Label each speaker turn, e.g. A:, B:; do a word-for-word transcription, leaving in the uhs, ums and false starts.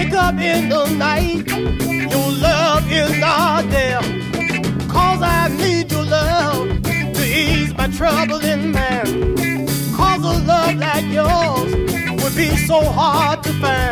A: wake up in the night, your love is not there. Cause I need your love to ease my troubling man. Cause a love like yours would be so hard to find.